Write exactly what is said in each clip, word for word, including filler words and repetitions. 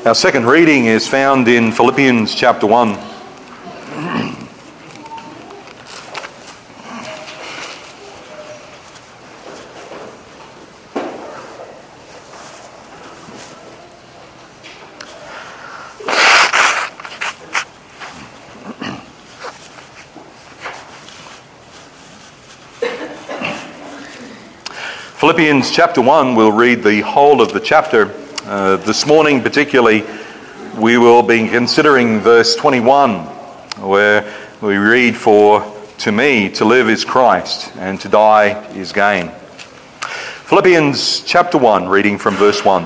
Our second reading is found in Philippians chapter one. Philippians chapter one, we'll read the whole of the chapter. Uh, this morning particularly, we will be considering verse twenty-one, where we read, "For to me to live is Christ, and to die is gain." Philippians chapter one, reading from verse one.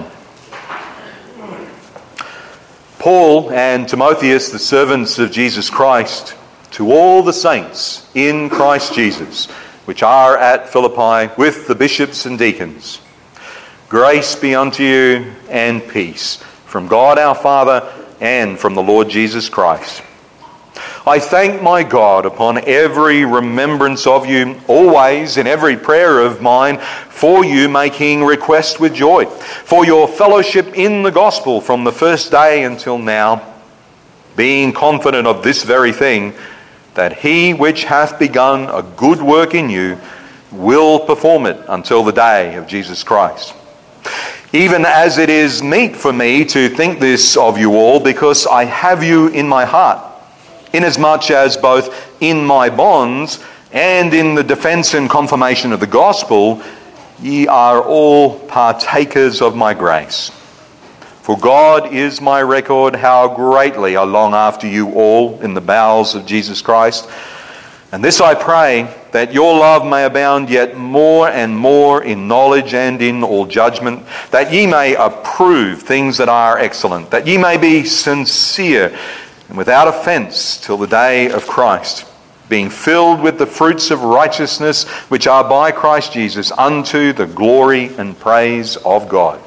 Paul and Timotheus, the servants of Jesus Christ, to all the saints in Christ Jesus, which are at Philippi, with the bishops and deacons. Grace be unto you and peace from God our Father and from the Lord Jesus Christ. I thank my God upon every remembrance of you, always in every prayer of mine, for you making request with joy, for your fellowship in the gospel from the first day until now, being confident of this very thing, that he which hath begun a good work in you will perform it until the day of Jesus Christ. Even as it is meet for me to think this of you all, because I have you in my heart, inasmuch as both in my bonds and in the defence and confirmation of the gospel, ye are all partakers of my grace. For God is my record, how greatly I long after you all in the bowels of Jesus Christ. And this I pray, that your love may abound yet more and more in knowledge and in all judgment, that ye may approve things that are excellent, that ye may be sincere and without offence till the day of Christ, being filled with the fruits of righteousness which are by Christ Jesus, unto the glory and praise of God.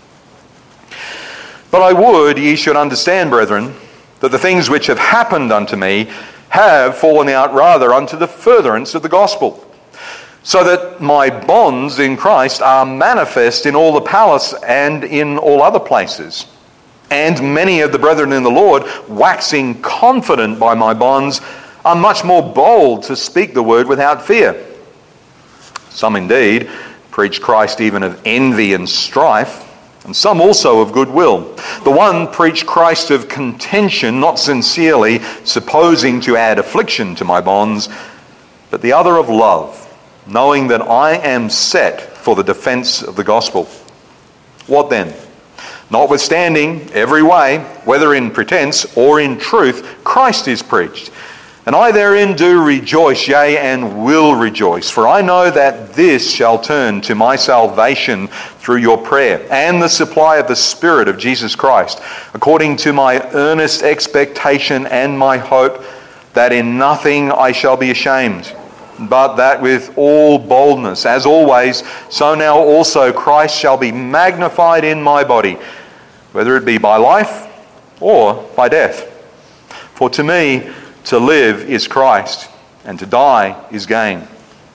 But I would ye should understand, brethren, that the things which have happened unto me have fallen out rather unto the furtherance of the gospel, so that my bonds in Christ are manifest in all the palace and in all other places. And many of the brethren in the Lord, waxing confident by my bonds, are much more bold to speak the word without fear. Some indeed preach Christ even of envy and strife, and some also of goodwill. The one preached Christ of contention, not sincerely, supposing to add affliction to my bonds, but the other of love, knowing that I am set for the defence of the gospel. What then? Notwithstanding every way, whether in pretence or in truth, Christ is preached. And I therein do rejoice, yea, and will rejoice. For I know that this shall turn to my salvation through your prayer, and the supply of the Spirit of Jesus Christ, according to my earnest expectation and my hope, that in nothing I shall be ashamed, but that with all boldness, as always, so now also Christ shall be magnified in my body, whether it be by life or by death. For to me, to live is Christ, and to die is gain.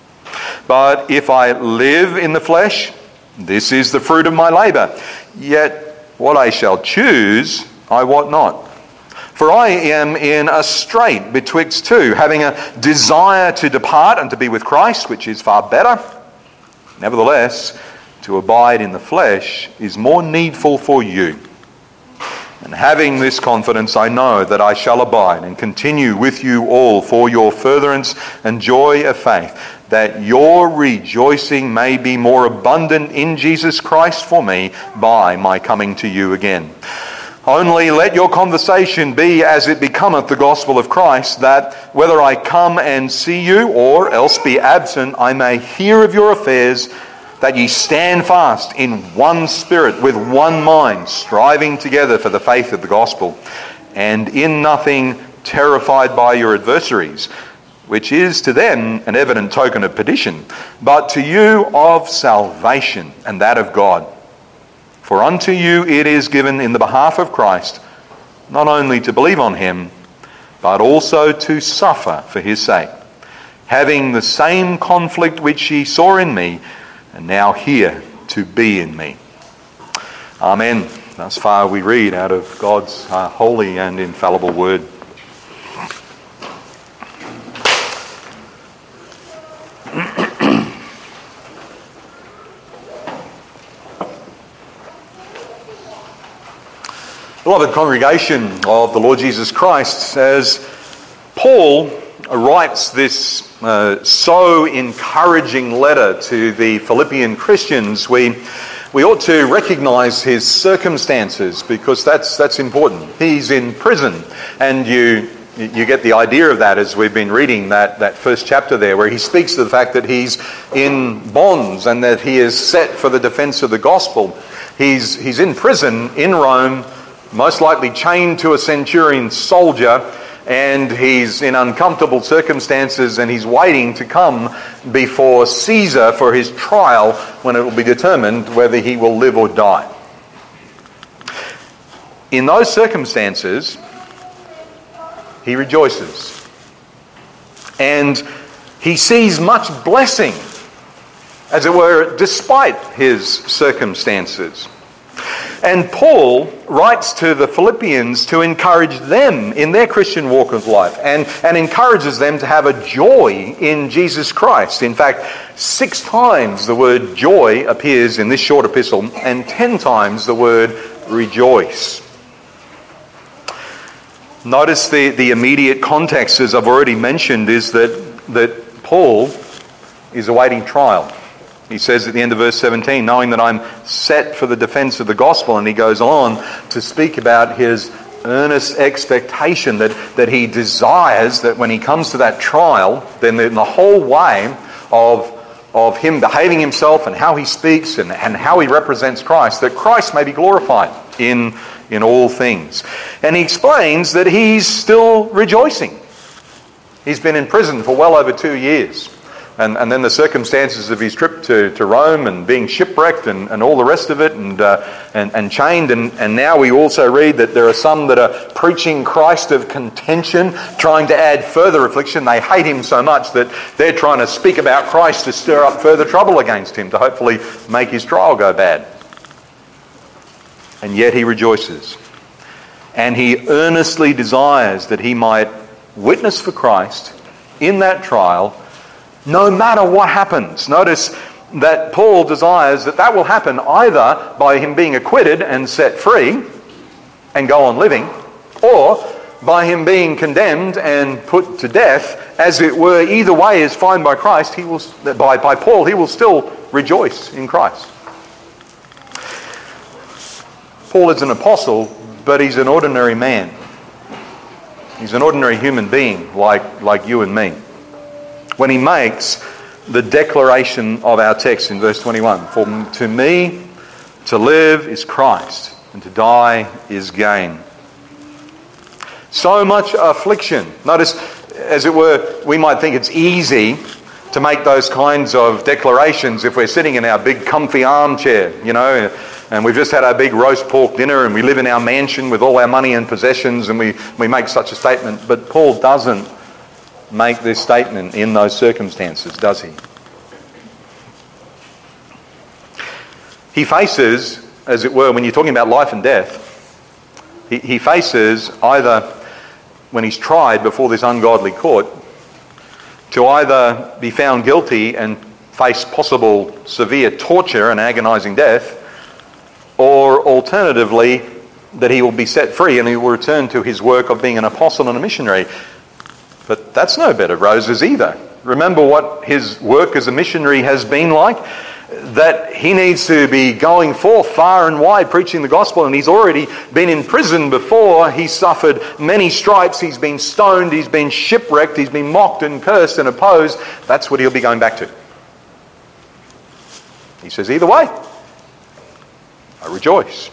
But if I live in the flesh, this is the fruit of my labour. Yet what I shall choose, I wot not. For I am in a strait betwixt two, having a desire to depart and to be with Christ, which is far better. Nevertheless, to abide in the flesh is more needful for you. And having this confidence, I know that I shall abide and continue with you all for your furtherance and joy of faith, that your rejoicing may be more abundant in Jesus Christ for me by my coming to you again. Only let your conversation be as it becometh the gospel of Christ, that whether I come and see you or else be absent, I may hear of your affairs, that ye stand fast in one spirit, with one mind, striving together for the faith of the gospel, and in nothing terrified by your adversaries, which is to them an evident token of perdition, but to you of salvation, and that of God. For unto you it is given in the behalf of Christ, not only to believe on him, but also to suffer for his sake, having the same conflict which ye saw in me, and now here to be in me. Amen. Thus far we read out of God's uh, holy and infallible word. Beloved congregation of the Lord Jesus Christ, as Paul writes this uh, so encouraging letter to the Philippian Christians, we we ought to recognise his circumstances, because that's that's important. He's in prison, and you you get the idea of that as we've been reading that, that first chapter there, where he speaks to the fact that he's in bonds and that he is set for the defence of the gospel. He's he's in prison in Rome, most likely chained to a centurion soldier, and he's in uncomfortable circumstances, and he's waiting to come before Caesar for his trial, when it will be determined whether he will live or die. In those circumstances, he rejoices, and he sees much blessing, as it were, despite his circumstances. And Paul writes to the Philippians to encourage them in their Christian walk of life, and, and encourages them to have a joy in Jesus Christ. In fact, six times the word joy appears in this short epistle, and ten times the word rejoice. Notice the, the immediate context, as I've already mentioned, is that, that Paul is awaiting trial. He says at the end of verse seventeen, knowing that I'm set for the defence of the gospel, and he goes on to speak about his earnest expectation that, that he desires that when he comes to that trial, then in the whole way of, of him behaving himself and how he speaks and, and how he represents Christ, that Christ may be glorified in, in all things. And he explains that he's still rejoicing. He's been in prison for well over two years. And, and then the circumstances of his trip to, to Rome and being shipwrecked and, and all the rest of it and uh, and, and chained. And, and now we also read that there are some that are preaching Christ of contention, trying to add further affliction. They hate him so much that they're trying to speak about Christ to stir up further trouble against him, to hopefully make his trial go bad. And yet he rejoices. And he earnestly desires that he might witness for Christ in that trial, no matter what happens. Notice that Paul desires that that will happen either by him being acquitted and set free and go on living, or by him being condemned and put to death. As it were, either way is fine by Christ. He will, by, by Paul, he will still rejoice in Christ. Paul is an apostle, but he's an ordinary man. He's an ordinary human being like, like you and me. When he makes the declaration of our text in verse twenty-one, for to me to live is Christ, and to die is gain. So much affliction. Notice, as it were, we might think it's easy to make those kinds of declarations if we're sitting in our big comfy armchair, you know, and we've just had our big roast pork dinner and we live in our mansion with all our money and possessions, and we, we make such a statement. But Paul doesn't make this statement in those circumstances, does he? He faces, as it were, when you're talking about life and death, he, he faces either, when he's tried before this ungodly court, to either be found guilty and face possible severe torture and agonising death, or alternatively, that he will be set free and he will return to his work of being an apostle and a missionary. But that's no bed of roses either. Remember what his work as a missionary has been like? That he needs to be going forth far and wide preaching the gospel, and he's already been in prison before. He's suffered many stripes, he's been stoned, he's been shipwrecked, he's been mocked and cursed and opposed. That's what he'll be going back to. He says, either way, I rejoice.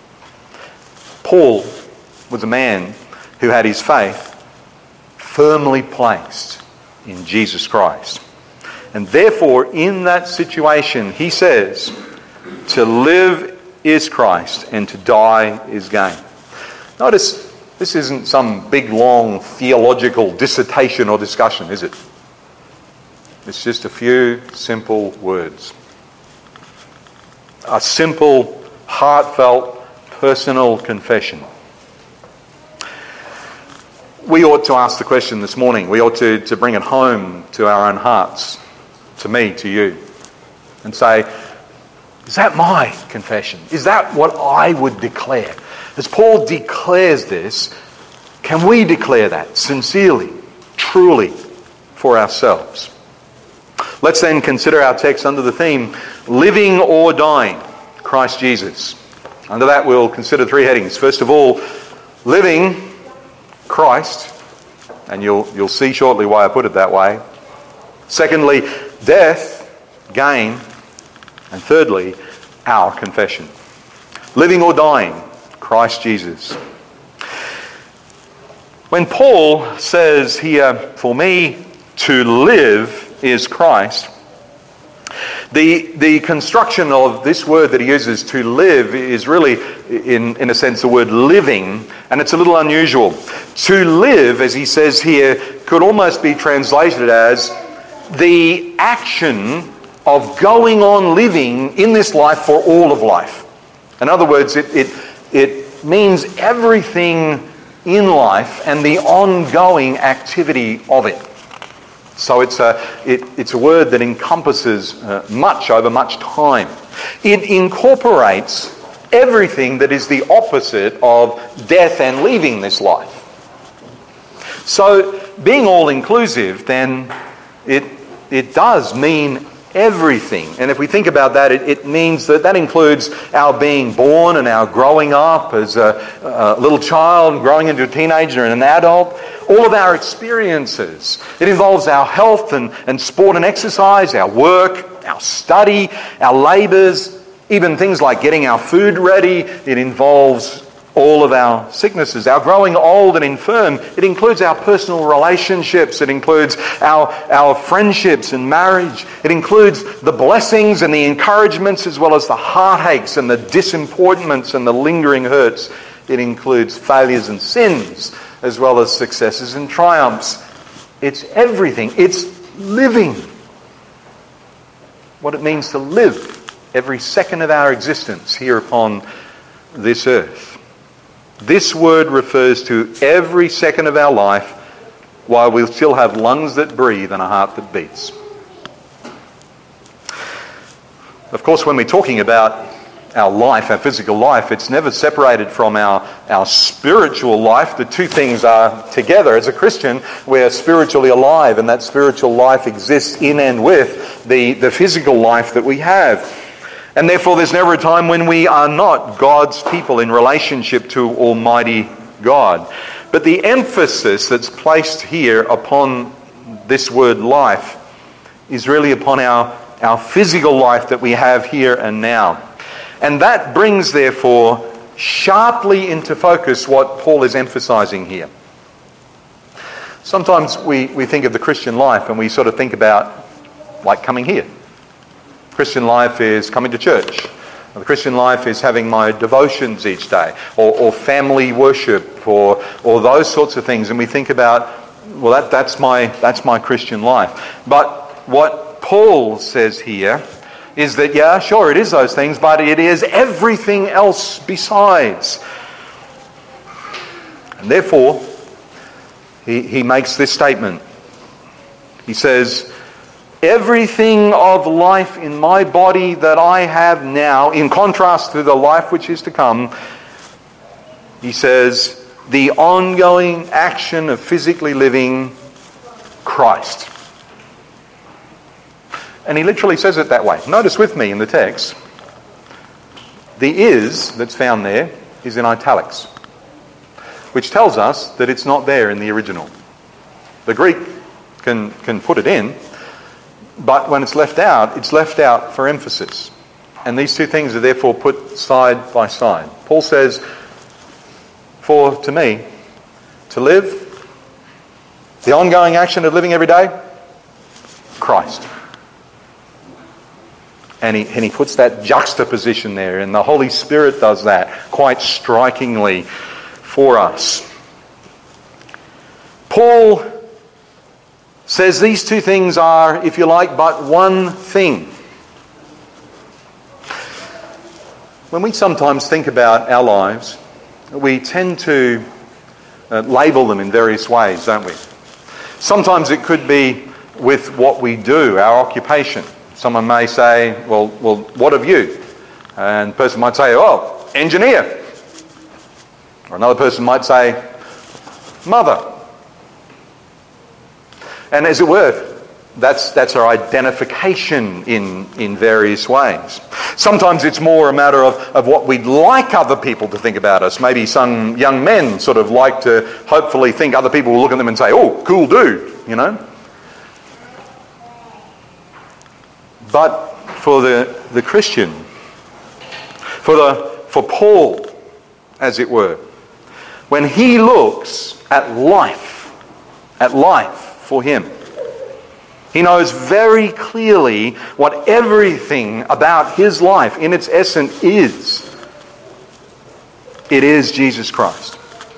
Paul was a man who had his faith firmly placed in Jesus Christ. And therefore, in that situation, he says, to live is Christ and to die is gain. Notice, this isn't some big, long theological dissertation or discussion, is it? It's just a few simple words. A simple, heartfelt, personal confession. We ought to ask the question this morning. We ought to, to bring it home to our own hearts, to me, to you, and say, is that my confession? Is that what I would declare? As Paul declares this, can we declare that sincerely, truly, for ourselves? Let's then consider our text under the theme, living or dying, Christ Jesus. Under that we'll consider three headings. First of all, living Christ, and you'll you'll see shortly why I put it that way. Secondly, death, gain. And thirdly, our confession. Living or dying, Christ Jesus. When Paul says here, for me to live is Christ, The, the construction of this word that he uses, to live, is really, in, in a sense, the word living, and it's a little unusual. To live, as he says here, could almost be translated as the action of going on living in this life for all of life. In other words, it, it, it means everything in life and the ongoing activity of it. So it's a, it, it's a word that encompasses uh, much over much time. It incorporates everything that is the opposite of death and leaving this life. So being all-inclusive, then it, it does mean everything. And if we think about that, it, it means that that includes our being born and our growing up as a, a little child, growing into a teenager and an adult. All of our experiences. It involves our health and, and sport and exercise, our work, our study, our labours, even things like getting our food ready. It involves all of our sicknesses, our growing old and infirm. It includes our personal relationships. It includes our, our friendships and marriage. It includes the blessings and the encouragements as well as the heartaches and the disappointments and the lingering hurts. It includes failures and sins as well as successes and triumphs. It's everything. It's living. What it means to live every second of our existence here upon this earth. This word refers to every second of our life while we still have lungs that breathe and a heart that beats. Of course, when we're talking about our life, our physical life, it's never separated from our, our spiritual life. The two things are together. As a Christian, we're spiritually alive, and that spiritual life exists in and with the, the physical life that we have. And therefore, there's never a time when we are not God's people in relationship to Almighty God. But the emphasis that's placed here upon this word life is really upon our, our physical life that we have here and now. And that brings, therefore, sharply into focus what Paul is emphasizing here. Sometimes we, we think of the Christian life and we sort of think about, like, coming here. Christian life is coming to church. The Christian life is having my devotions each day, or, or family worship, or or those sorts of things. And we think about, well, that that's my that's my Christian life. But what Paul says here is that, yeah, sure, it is those things, but it is everything else besides. And therefore, he, he makes this statement. He says, everything of life in my body that I have now, in contrast to the life which is to come, he says, the ongoing action of physically living Christ. And he literally says it that way. Notice with me in the text, the is that's found there is in italics, which tells us that it's not there in the original. The Greek can, can put it in, but when it's left out, it's left out for emphasis. And these two things are therefore put side by side. Paul says, for to me, to live, the ongoing action of living every day, Christ. And he, and he puts that juxtaposition there, and the Holy Spirit does that quite strikingly for us. Paul says these two things are, if you like, but one thing. When we sometimes think about our lives, we tend to uh, label them in various ways, don't we? Sometimes it could be with what we do, our occupation. Someone may say, well, well, what of you? And the person might say, oh, engineer. Or another person might say, mother. And as it were, that's, that's our identification in, in various ways. Sometimes it's more a matter of, of what we'd like other people to think about us. Maybe some young men sort of like to hopefully think other people will look at them and say, oh, cool dude, you know. But for the, the Christian, for, the, for Paul, as it were, when he looks at life, at life for him, he knows very clearly what everything about his life in its essence is. It is Jesus Christ.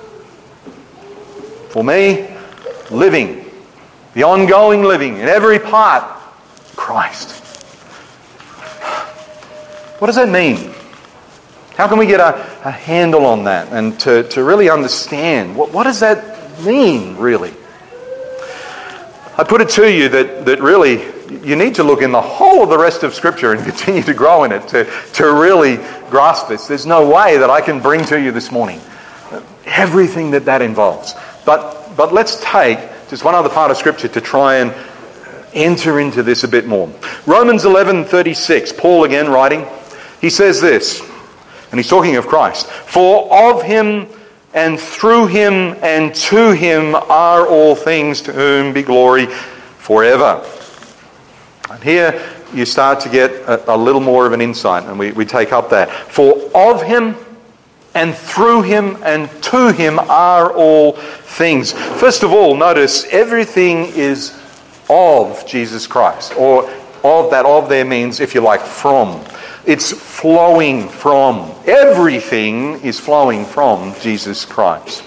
For me, living, the ongoing living in every part, Christ. What does that mean? How can we get a, a handle on that and to, to really understand what, what does that mean, really? I put it to you that, that really you need to look in the whole of the rest of Scripture and continue to grow in it to, to really grasp this. There's no way that I can bring to you this morning everything that that involves. But, but let's take just one other part of Scripture to try and enter into this a bit more. Romans eleven thirty-six, Paul again writing, he says this, and he's talking of Christ. For of him and through him and to him are all things, to whom be glory forever. And here you start to get a, a little more of an insight, and we, we take up that. For of him and through him and to him are all things. First of all, notice everything is of Jesus Christ, or of that of there means, if you like, from. It's flowing from. Everything is flowing from Jesus Christ.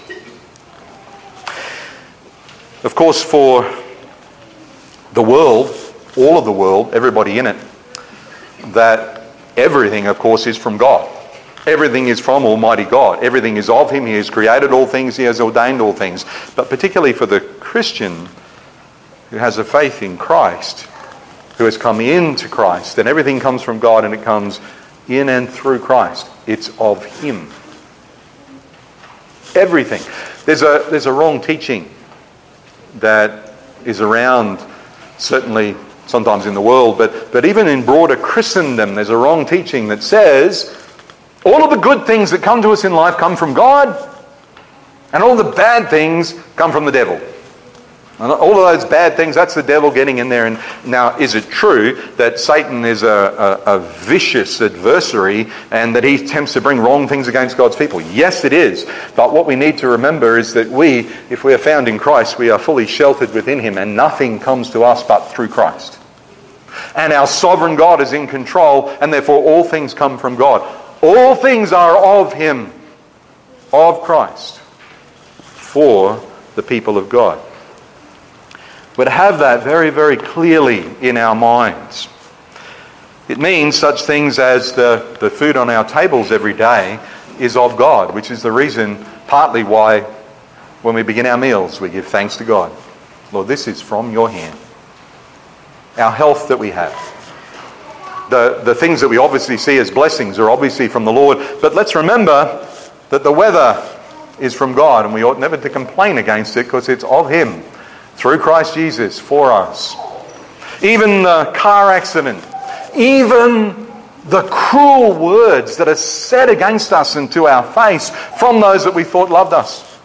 Of course, for the world, all of the world, everybody in it, that everything, of course, is from God. Everything is from Almighty God. Everything is of Him. He has created all things. He has ordained all things. But particularly for the Christian who has a faith in Christ, who has come into Christ, and everything comes from God and it comes in and through Christ. It's of Him. Everything. There's a, there's a wrong teaching that is around, certainly sometimes in the world, but, but even in broader Christendom, there's a wrong teaching that says all of the good things that come to us in life come from God, and all the bad things come from the devil. And all of those bad things, that's the devil getting in there. And now, is it true that Satan is a, a, a vicious adversary and that he attempts to bring wrong things against God's people? Yes, it is. But what we need to remember is that we, if we are found in Christ, we are fully sheltered within Him, and nothing comes to us but through Christ. And our sovereign God is in control, and therefore all things come from God. All things are of Him, of Christ, for the people of God. But have that very, very clearly in our minds. It means such things as the, the food on our tables every day is of God, which is the reason partly why when we begin our meals we give thanks to God. Lord, this is from your hand. Our health that we have. The, the things that we obviously see as blessings are obviously from the Lord. But let's remember that the weather is from God, and we ought never to complain against it because it's of Him. Through Christ Jesus, for us. Even the car accident, even the cruel words that are said against us and to our face from those that we thought loved us,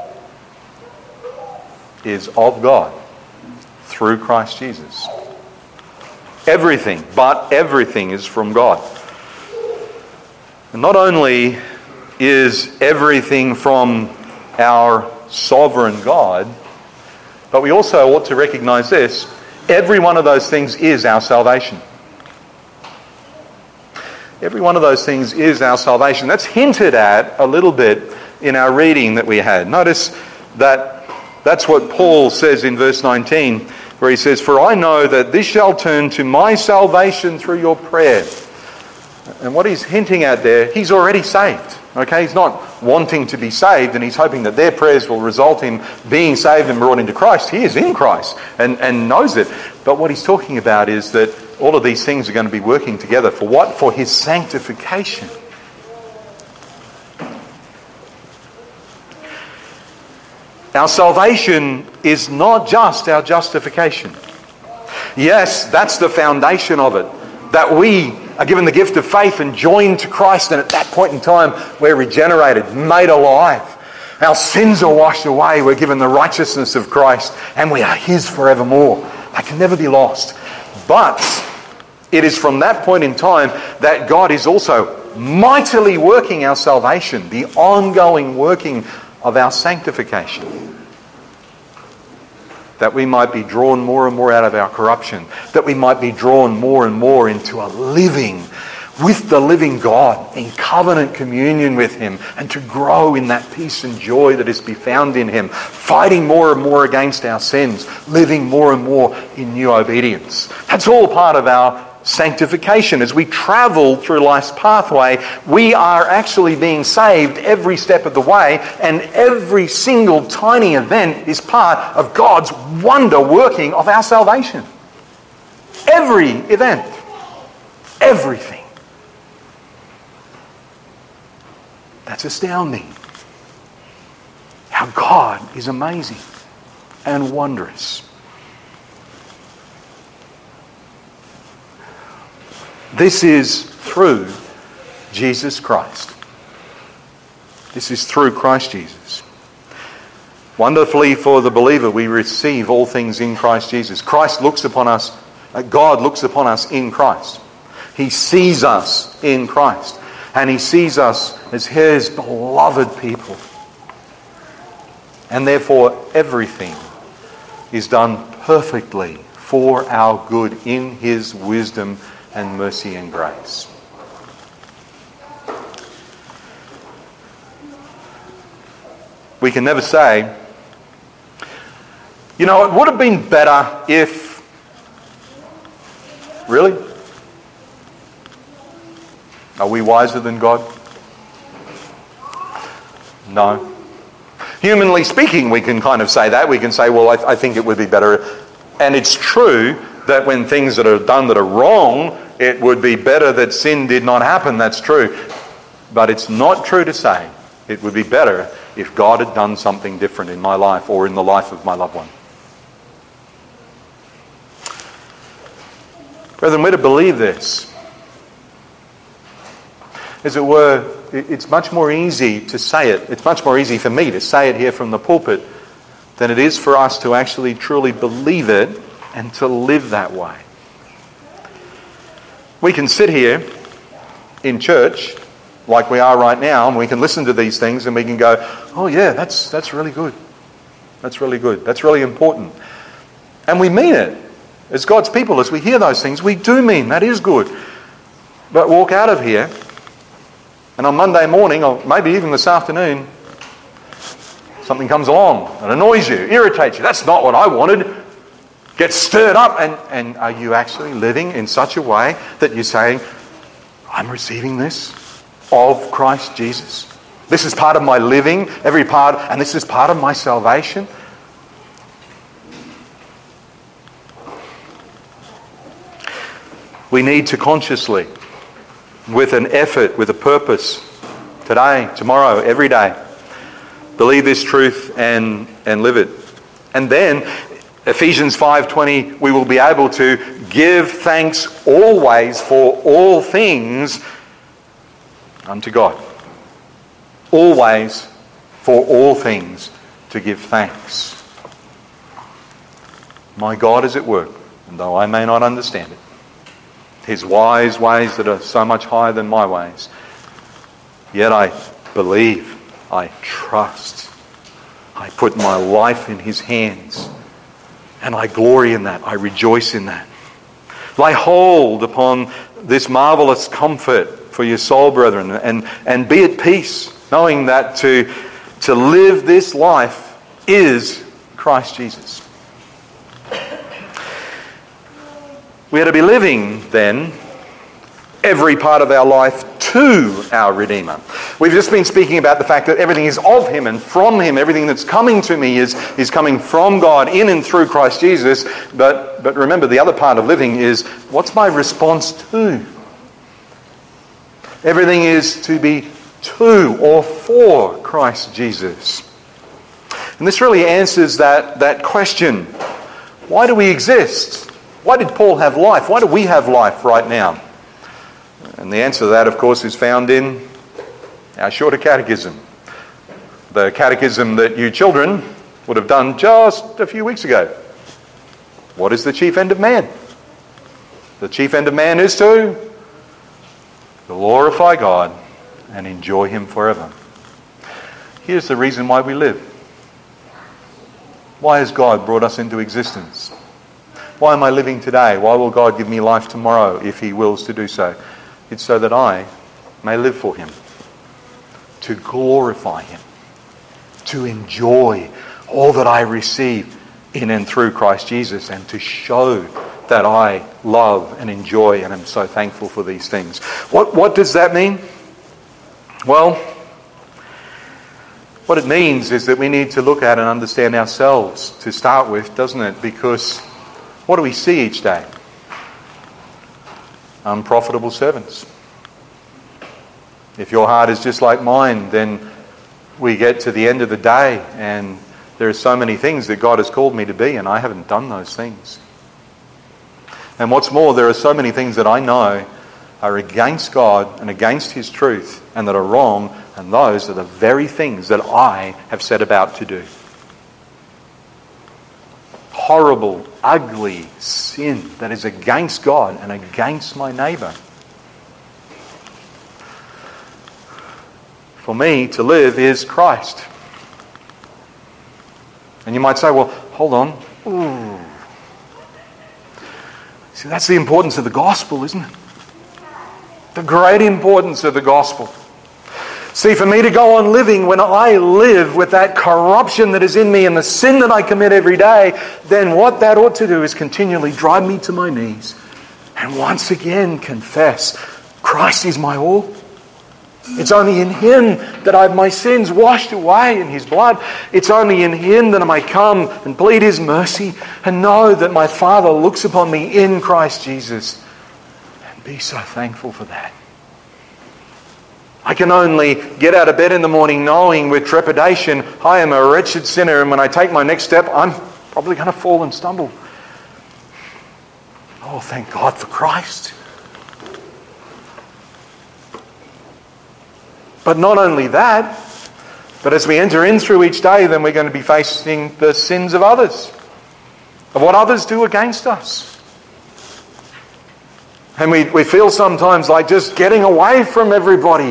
is of God, through Christ Jesus. Everything, but everything is from God. And not only is everything from our sovereign God, but we also ought to recognize this: every one of those things is our salvation. Every one of those things is our salvation. That's hinted at a little bit in our reading that we had. Notice that that's what Paul says in verse nineteen, where he says, "For I know that this shall turn to my salvation through your prayer." And what he's hinting at there, he's already saved. Okay, he's not wanting to be saved and he's hoping that their prayers will result in being saved and brought into Christ. He is in Christ and, and knows it. But what he's talking about is that all of these things are going to be working together for what? For his sanctification. Our salvation is not just our justification. Yes, that's the foundation of it. That we are given the gift of faith and joined to Christ, and at that point in time we're regenerated, made alive. Our sins are washed away, we're given the righteousness of Christ, and we are His forevermore. They can never be lost. But it is from that point in time that God is also mightily working our salvation, the ongoing working of our sanctification. That we might be drawn more and more out of our corruption. That we might be drawn more and more into a living with the living God, in covenant communion with Him, and to grow in that peace and joy that is to be found in Him, fighting more and more against our sins, living more and more in new obedience. That's all part of our sanctification. As we travel through life's pathway, we are actually being saved every step of the way, and every single tiny event is part of God's wonder working of our salvation. Every event. Everything. That's astounding. How God is amazing and wondrous. This is through Jesus Christ. This is through Christ Jesus. Wonderfully for the believer, we receive all things in Christ Jesus. Christ looks upon us, God looks upon us in Christ. He sees us in Christ. And He sees us as His beloved people. And therefore everything is done perfectly for our good in His wisdom and mercy and grace. We can never say, you know, it would have been better if... Really? Are we wiser than God? No. Humanly speaking, we can kind of say that. We can say, well, I, I think it would be better. And it's true that when things that are done that are wrong, it would be better that sin did not happen. That's true. But it's not true to say it would be better if God had done something different in my life or in the life of my loved one. Brethren, we're to believe this. As it were, it's much more easy to say it. It's much more easy for me to say it here from the pulpit than it is for us to actually truly believe it and to live that way. We can sit here in church like we are right now, and we can listen to these things and we can go, oh yeah, that's that's really good. That's really good. That's really important. And we mean it. As God's people, as we hear those things, we do mean that is good. But walk out of here, and on Monday morning, or maybe even this afternoon, something comes along and annoys you, irritates you. That's not what I wanted. Get stirred up, and, and are you actually living in such a way that you're saying, I'm receiving this of Christ Jesus? This is part of my living, every part, and this is part of my salvation? We need to consciously, with an effort, with a purpose, today, tomorrow, every day, believe this truth and, and live it. And then, Ephesians five twenty, we will be able to give thanks always for all things unto God. Always for all things to give thanks. My God is at work, and though I may not understand it, His wise ways that are so much higher than my ways, yet I believe, I trust, I put my life in His hands, and I glory in that, I rejoice in that. Lay hold upon this marvelous comfort for your soul, brethren, and, and be at peace, knowing that to, to live this life is Christ Jesus. We are to be living, then, every part of our life to our Redeemer. We've just been speaking about the fact that everything is of Him and from Him. Everything that's coming to me is, is coming from God in and through Christ Jesus. But, but remember, the other part of living is, what's my response to? Everything is to be to or for Christ Jesus. And this really answers that, that question. Why do we exist? Why did Paul have life? Why do we have life right now? And the answer to that, of course, is found in our shorter catechism. The catechism that you children would have done just a few weeks ago. What is the chief end of man? The chief end of man is to glorify God and enjoy Him forever. Here's the reason why we live. Why has God brought us into existence? Why am I living today? Why will God give me life tomorrow if He wills to do so? It's so that I may live for Him, to glorify Him, to enjoy all that I receive in and through Christ Jesus, and to show that I love and enjoy and am so thankful for these things. What, what does that mean? Well, what it means is that we need to look at and understand ourselves to start with, doesn't it? Because what do we see each day? Unprofitable servants. If your heart is just like mine, then we get to the end of the day and there are so many things that God has called me to be, and I haven't done those things. And what's more, there are so many things that I know are against God and against His truth and that are wrong, and those are the very things that I have set about to do. Horrible, ugly sin that is against God and against my neighbour. For me, to live is Christ. And you might say, well, hold on. Ooh. See, that's the importance of the gospel, isn't it? The great importance of the gospel. See, for me to go on living when I live with that corruption that is in me and the sin that I commit every day, then what that ought to do is continually drive me to my knees and once again confess, Christ is my all. It's only in Him that I have my sins washed away in His blood. It's only in Him that I may come and plead His mercy and know that my Father looks upon me in Christ Jesus, and be so thankful for that. I can only get out of bed in the morning knowing with trepidation I am a wretched sinner, and when I take my next step I'm probably going to fall and stumble. Oh, thank God for Christ. But not only that, but as we enter in through each day, then we're going to be facing the sins of others, of what others do against us. And we, we feel sometimes like just getting away from everybody.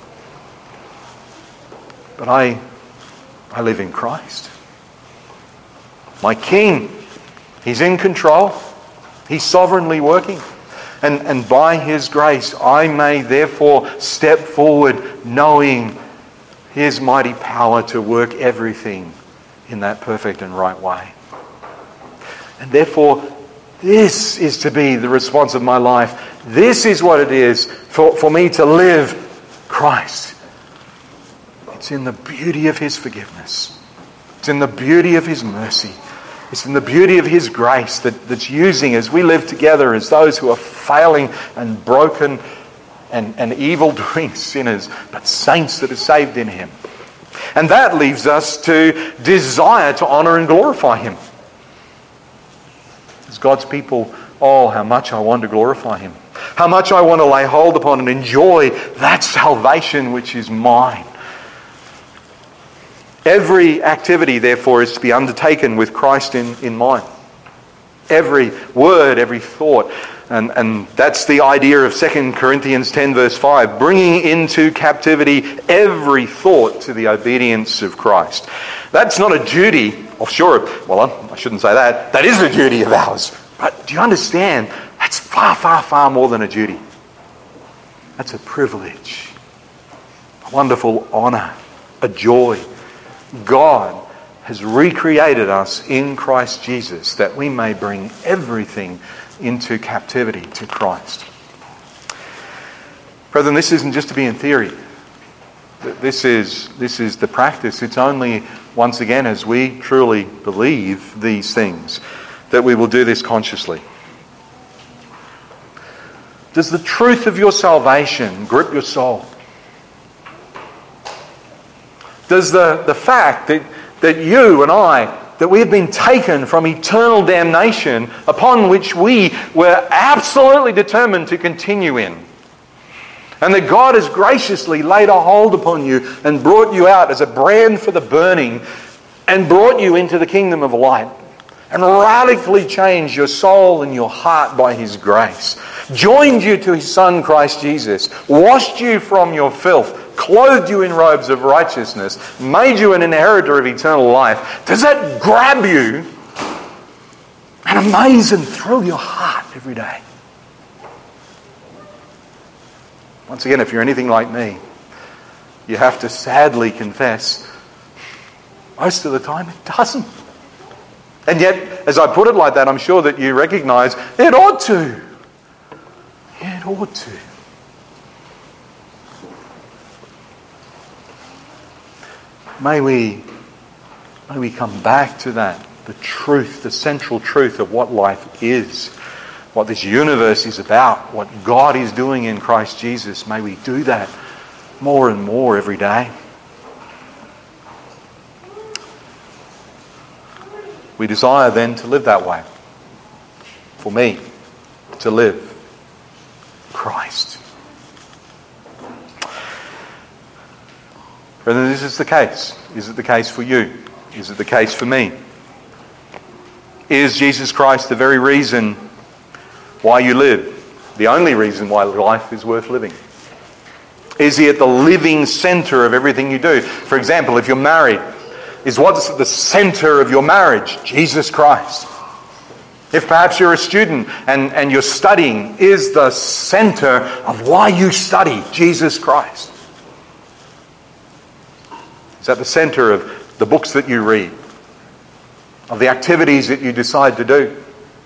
But I, I live in Christ. My King, He's in control. He's sovereignly working. And, and by His grace, I may therefore step forward knowing His mighty power to work everything in that perfect and right way. And therefore, this is to be the response of my life. This is what it is for, for me to live Christ. It's in the beauty of His forgiveness. It's in the beauty of His mercy. It's in the beauty of His grace that, that's using as we live together as those who are failing and broken and, and evil-doing sinners, but saints that are saved in Him. And that leaves us to desire to honour and glorify Him. As God's people, oh, how much I want to glorify Him. How much I want to lay hold upon and enjoy that salvation which is mine. Every activity, therefore, is to be undertaken with Christ in, in mind. Every word, every thought. And, and that's the idea of Second Corinthians ten verse five. Bringing into captivity every thought to the obedience of Christ. That's not a duty. Oh, sure, well, I shouldn't say that. That is a duty of ours. But do you understand? That's far, far, far more than a duty. That's a privilege. A wonderful honour. A joy. God has recreated us in Christ Jesus that we may bring everything into captivity to Christ. Brethren, this isn't just to be in theory. This is, this is the practice. It's only, once again, as we truly believe these things, that we will do this consciously. Does the truth of your salvation grip your soul? Does the, the fact that, that you and I, that we have been taken from eternal damnation upon which we were absolutely determined to continue in, and that God has graciously laid a hold upon you and brought you out as a brand for the burning and brought you into the kingdom of light and radically changed your soul and your heart by His grace, joined you to His Son Christ Jesus, washed you from your filth, clothed you in robes of righteousness, made you an inheritor of eternal life? Does that grab you and amaze and thrill your heart every day? Once again, if you're anything like me, you have to sadly confess, most of the time it doesn't. And yet, as I put it like that, I'm sure that you recognise it ought to. It ought to. May we, may we come back to that, the truth, the central truth of what life is, what this universe is about, what God is doing in Christ Jesus. May we do that more and more every day. We desire then to live that way. For me, to live Christ. Brethren, this is the case. Is it the case for you? Is it the case for me? Is Jesus Christ the very reason why you live? The only reason why life is worth living? Is He at the living centre of everything you do? For example, if you're married, is what's at the centre of your marriage? Jesus Christ. If perhaps you're a student and, and you're studying, is the centre of why you study Jesus Christ? Is that the centre of the books that you read? Of the activities that you decide to do?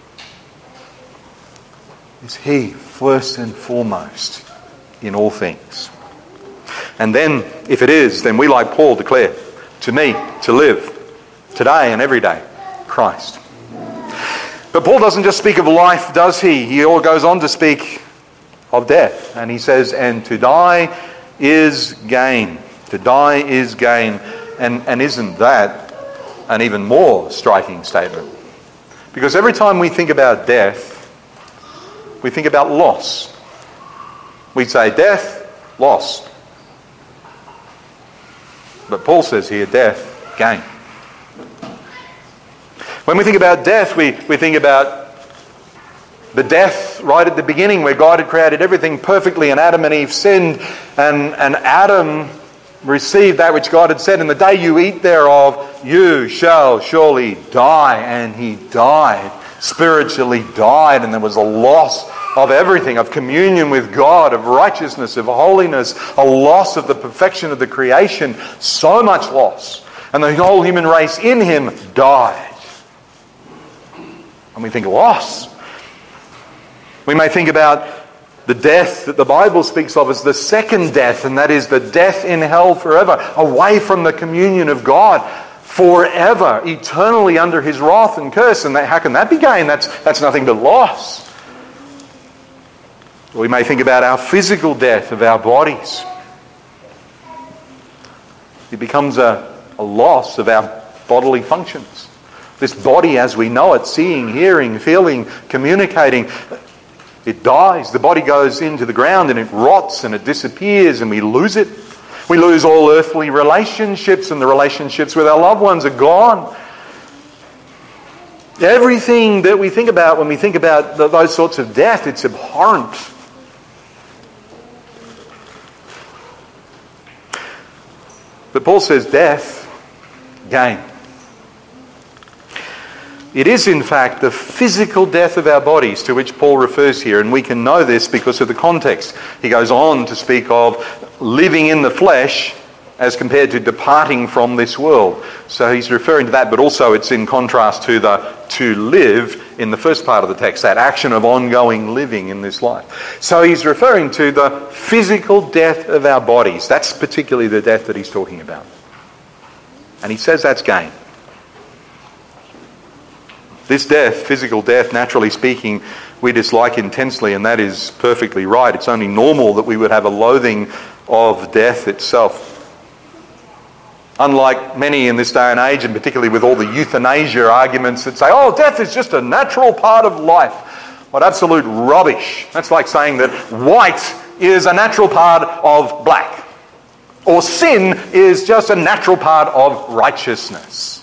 Is He first and foremost in all things? And then, if it is, then we, like Paul, declare, to me, to live, today and every day, Christ. But Paul doesn't just speak of life, does he? He all goes on to speak of death. And he says, and to die is gain. To die is gain. And, and isn't that an even more striking statement? Because every time we think about death, we think about loss. We say death, loss. But Paul says here, death, gain. When we think about death, we, we think about the death right at the beginning where God had created everything perfectly and Adam and Eve sinned, and, and Adam received that which God had said, in the day you eat thereof, you shall surely die. And he died, spiritually died, and there was a loss of everything, of communion with God, of righteousness, of holiness, a loss of the perfection of the creation, so much loss. And the whole human race in him died. And we think loss. We may think about the death that the Bible speaks of as the second death, and that is the death in hell forever, away from the communion of God forever, eternally under His wrath and curse. And that, how can that be gain? That's, that's nothing but loss. We may think about our physical death of our bodies. It becomes a, a loss of our bodily functions. This body as we know it, seeing, hearing, feeling, communicating, it dies. The body goes into the ground and it rots and it disappears and we lose it. We lose all earthly relationships, and the relationships with our loved ones are gone. Everything that we think about when we think about those sorts of death, it's abhorrent. But Paul says death, gain. It is in fact the physical death of our bodies to which Paul refers here, and we can know this because of the context. He goes on to speak of living in the flesh as compared to departing from this world. So he's referring to that, but also it's in contrast to the to live in the first part of the text, that action of ongoing living in this life. So he's referring to the physical death of our bodies. That's particularly the death that he's talking about. And he says that's gain. This death, physical death, naturally speaking, we dislike intensely, and that is perfectly right. It's only normal that we would have a loathing of death itself. Unlike many in this day and age, and particularly with all the euthanasia arguments that say, oh, death is just a natural part of life. What absolute rubbish. That's like saying that white is a natural part of black. Or sin is just a natural part of righteousness.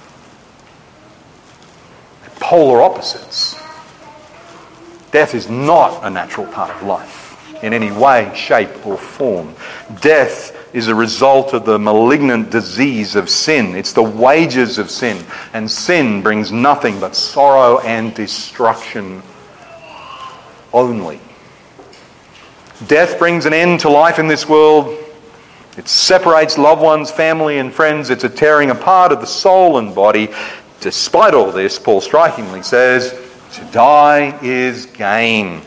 Polar opposites. Death is not a natural part of life in any way, shape or form. Death is a result of the malignant disease of sin. It's the wages of sin. And sin brings nothing but sorrow and destruction only. Death brings an end to life in this world. It separates loved ones, family and friends. It's a tearing apart of the soul and body. Despite all this, Paul strikingly says, to die is gain.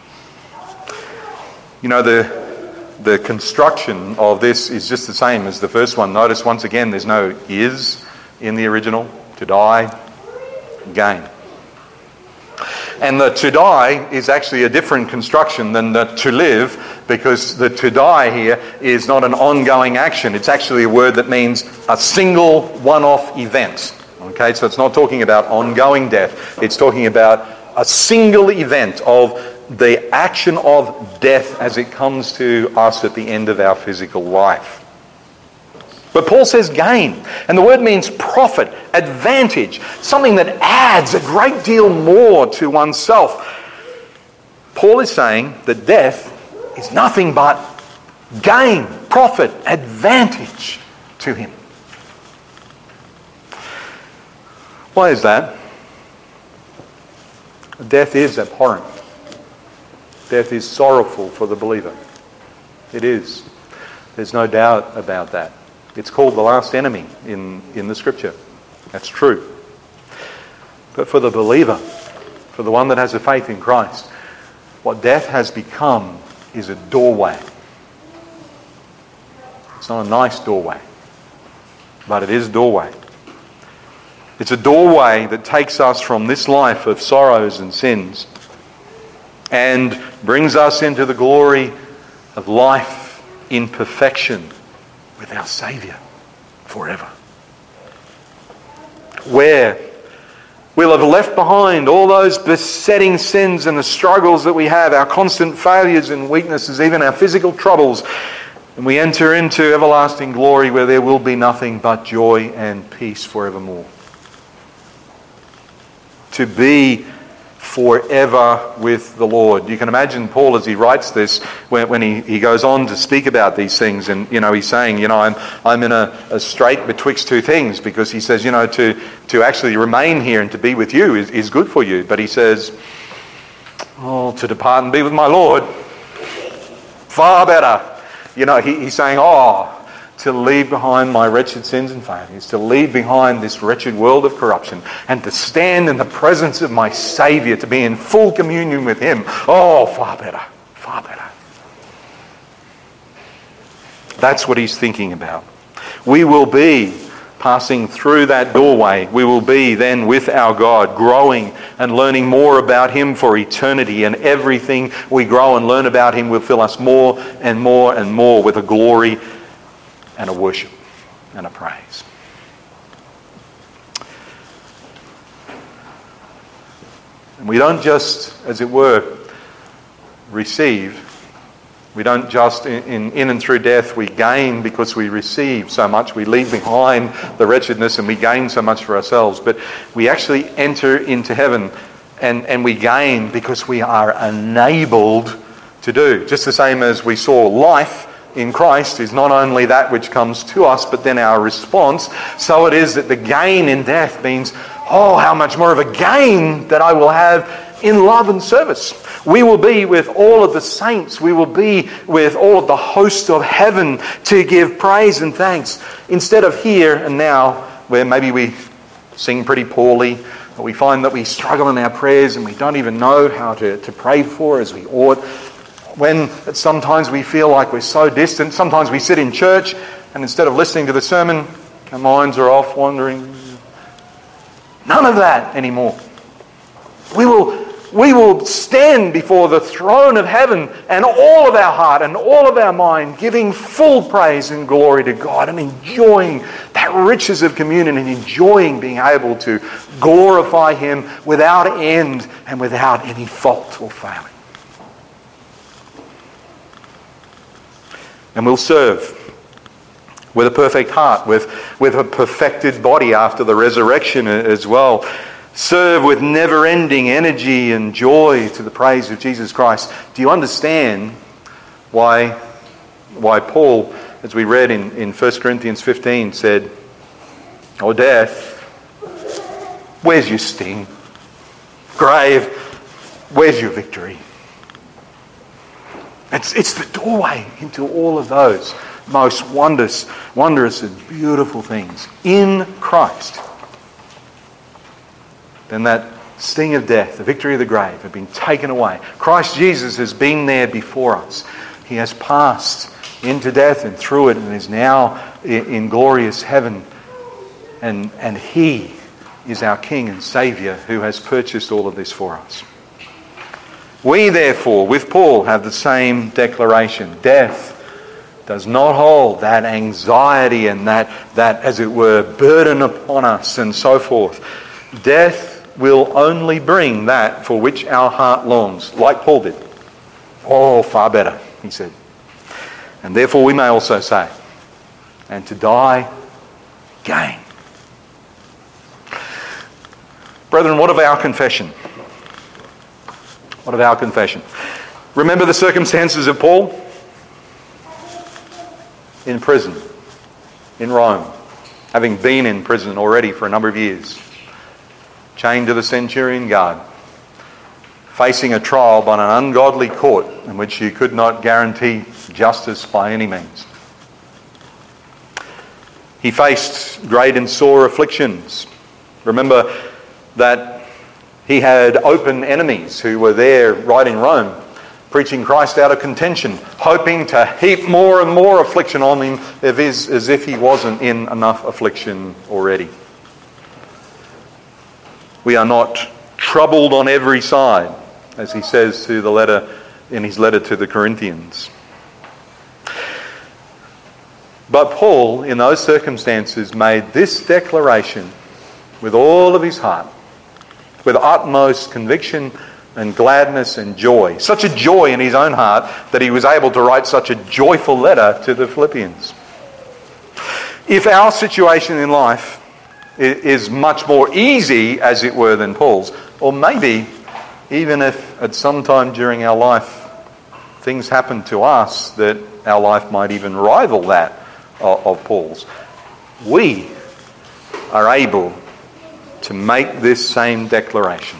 You know, the the construction of this is just the same as the first one. Notice once again there's no is in the original. To die, gain. And the to die is actually a different construction than the to live, because the to die here is not an ongoing action. It's actually a word that means a single one-off event. Okay, so it's not talking about ongoing death. It's talking about a single event of the action of death as it comes to us at the end of our physical life. But Paul says gain, and the word means profit, advantage, something that adds a great deal more to oneself. Paul is saying that death is nothing but gain, profit, advantage to him. Why is that? Death is abhorrent. Death is sorrowful for the believer. It is. There's no doubt about that. It's called the last enemy in, in the Scripture. That's true. But for the believer, for the one that has a faith in Christ, what death has become is a doorway. It's not a nice doorway, but it is a doorway. It's a doorway that takes us from this life of sorrows and sins and brings us into the glory of life in perfection with our Saviour forever. Where we'll have left behind all those besetting sins and the struggles that we have, our constant failures and weaknesses, even our physical troubles, and we enter into everlasting glory where there will be nothing but joy and peace forevermore. To be forever with the Lord. You can imagine Paul as he writes this, when, when he, he goes on to speak about these things, and you know he's saying, you know, I'm I'm in a, a strait betwixt two things, because he says, you know, to to actually remain here and to be with you is, is good for you. But he says, oh, to depart and be with my Lord, far better. You know, he, he's saying, oh, to leave behind my wretched sins and failures, to leave behind this wretched world of corruption, and to stand in the presence of my Saviour, to be in full communion with Him. Oh, far better, far better. That's what he's thinking about. We will be passing through that doorway. We will be then with our God, growing and learning more about Him for eternity, and everything we grow and learn about Him will fill us more and more and more with a glory and a worship and a praise. And we don't just, as it were, receive. We don't just, in, in, in and through death, we gain because we receive so much. We leave behind the wretchedness and we gain so much for ourselves. But we actually enter into heaven and, and we gain because we are enabled to do. Just the same as we saw life in Christ is not only that which comes to us, but then our response. So it is that the gain in death means, oh, how much more of a gain that I will have in love and service. We will be with all of the saints. We will be with all of the hosts of heaven to give praise and thanks. Instead of here and now, where maybe we sing pretty poorly, or we find that we struggle in our prayers and we don't even know how to, to pray for as we ought. When sometimes we feel like we're so distant, sometimes we sit in church and instead of listening to the sermon, our minds are off wandering. None of that anymore. We will, we will stand before the throne of heaven and all of our heart and all of our mind, giving full praise and glory to God and enjoying that riches of communion and enjoying being able to glorify Him without end and without any fault or failing. And we'll serve with a perfect heart, with, with a perfected body after the resurrection as well. Serve with never-ending energy and joy to the praise of Jesus Christ. Do you understand why, why Paul, as we read in, in First Corinthians fifteen, said, "O death, where's your sting? Grave, where's your victory?" It's, it's the doorway into all of those most wondrous, wondrous and beautiful things in Christ. Then that sting of death, the victory of the grave, have been taken away. Christ Jesus has been there before us. He has passed into death and through it and is now in, in glorious heaven. And, and He is our King and Saviour who has purchased all of this for us. We therefore, with Paul, have the same declaration. Death does not hold that anxiety and that, that, as it were, burden upon us and so forth. Death will only bring that for which our heart longs, like Paul did. Oh, far better, he said. And therefore we may also say, and to die, gain. Brethren, what of our confession? What of our confession? Remember the circumstances of Paul? In prison, in Rome, having been in prison already for a number of years, chained to the centurion guard, facing a trial by an ungodly court in which you could not guarantee justice by any means. He faced great and sore afflictions. Remember that he had open enemies who were there right in Rome, preaching Christ out of contention, hoping to heap more and more affliction on him as if he wasn't in enough affliction already. We are not troubled on every side, as he says to the letter in his letter to the Corinthians. But Paul, in those circumstances, made this declaration with all of his heart, with utmost conviction and gladness and joy. Such a joy in his own heart that he was able to write such a joyful letter to the Philippians. If our situation in life is much more easy, as it were, than Paul's, or maybe even if at some time during our life things happen to us that our life might even rival that of Paul's, we are able to make this same declaration.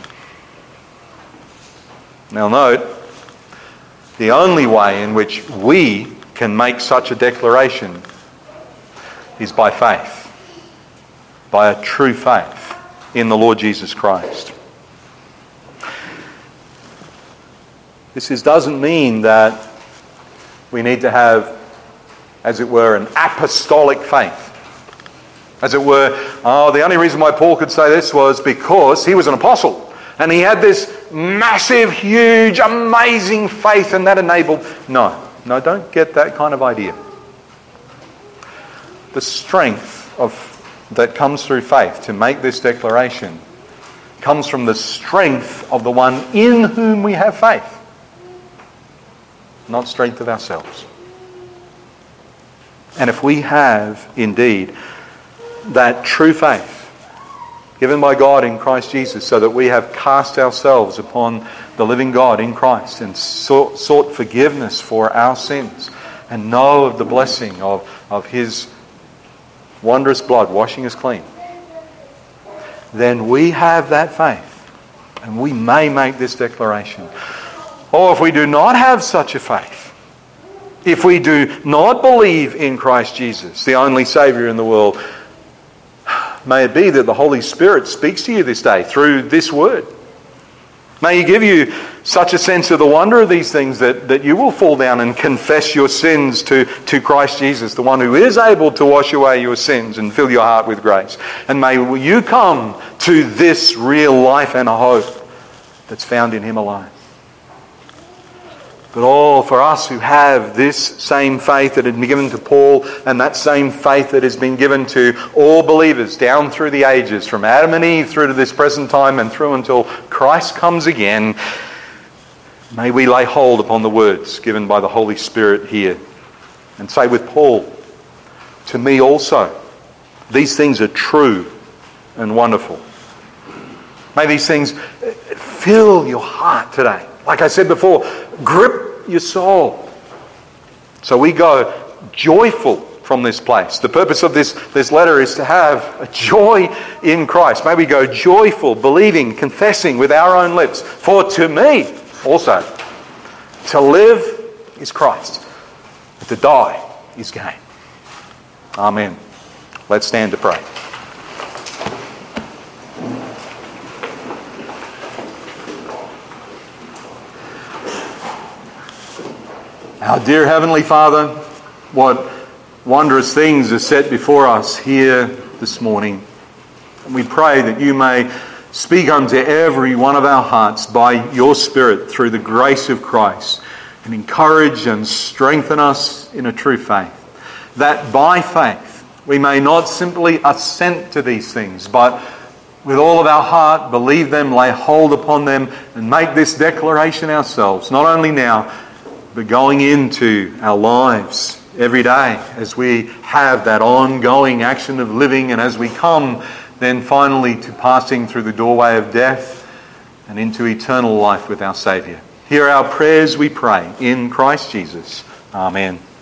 Now note, the only way in which we can make such a declaration is by faith, by a true faith in the Lord Jesus Christ. This is, doesn't mean that we need to have, as it were, an apostolic faith. As it were, oh, the only reason why Paul could say this was because he was an apostle. And he had this massive, huge, amazing faith, and that enabled... No, no, don't get that kind of idea. The strength of that comes through faith to make this declaration comes from the strength of the one in whom we have faith, not strength of ourselves. And if we have indeed that true faith given by God in Christ Jesus, so that we have cast ourselves upon the living God in Christ and sought, sought forgiveness for our sins and know of the blessing of, of His wondrous blood washing us clean, then we have that faith And we may make this declaration. Or if we do not have such a faith, if we do not believe in Christ Jesus, the only Saviour in the world, may it be that the Holy Spirit speaks to you this day through this word. May He give you such a sense of the wonder of these things that, that you will fall down and confess your sins to, to Christ Jesus, the one who is able to wash away your sins and fill your heart with grace. And may you come to this real life and hope that's found in Him alone. But all for us who have this same faith that had been given to Paul and that same faith that has been given to all believers down through the ages, from Adam and Eve through to this present time and through until Christ comes again, may we lay hold upon the words given by the Holy Spirit here and say with Paul, to me also, these things are true and wonderful. May these things fill your heart today. Like I said before, grip your soul. So we go joyful from this place. The purpose of this, this letter is to have a joy in Christ. May we go joyful, believing, confessing with our own lips. For to me also, to live is Christ, but to die is gain. Amen. Let's stand to pray. Our dear Heavenly Father, what wondrous things are set before us here this morning. And we pray that you may speak unto every one of our hearts by your Spirit through the grace of Christ and encourage and strengthen us in a true faith. That by faith we may not simply assent to these things, but with all of our heart believe them, lay hold upon them and make this declaration ourselves, not only now, but going into our lives every day as we have that ongoing action of living, and as we come then finally to passing through the doorway of death and into eternal life with our Saviour. Hear our prayers, we pray, in Christ Jesus. Amen.